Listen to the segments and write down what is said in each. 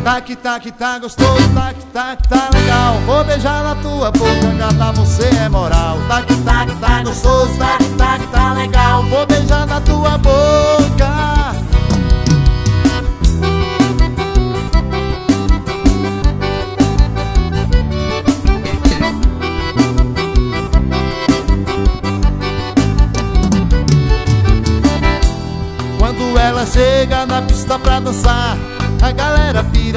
Tá gostoso, tá legal. Vou beijar na tua boca, gata, você é moral. Tá gostoso, tá legal. Vou beijar na tua boca. Quando ela chega na pista pra dançar, a galera pira.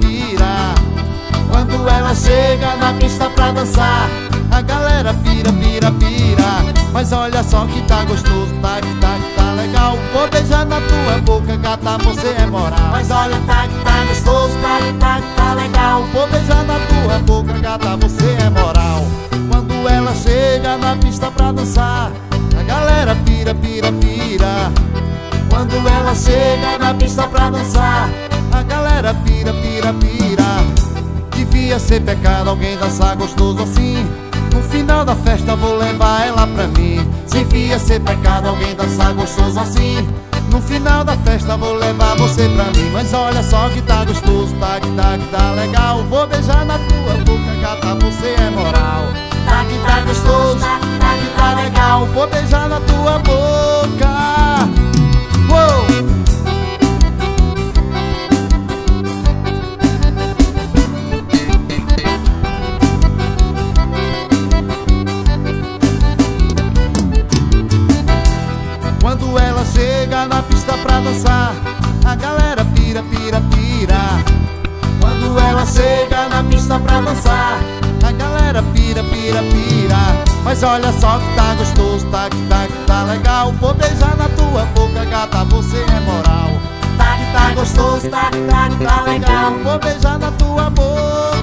Quando ela chega na pista pra dançar, a galera pira. Mas olha só que tá gostoso, tá legal. Vou beijar na tua boca, gata, você é moral. Mas olha, tá gostoso, tá legal. Vou beijar na tua boca, gata, você é moral. Quando ela chega na pista pra dançar, a galera pira. Quando ela chega na pista pra dançar, a galera pira. Devia ser pecado alguém dançar gostoso assim. No final da festa vou levar ela pra mim. Devia ser pecado alguém dançar gostoso assim. No final da festa vou levar você pra mim. Mas olha só que tá gostoso, tá legal. Vou beijar na tua boca, gata, você é moral. Tá gostoso, tá legal. Vou beijar na tua boca. Uou! Quando ela chega na pista pra dançar, a galera pira. Quando ela chega na pista pra dançar, a galera pira. Mas olha só que tá gostoso, tá legal. Vou beijar na tua boca, gata, você é moral. Tá gostoso, tá legal. Vou beijar na tua boca.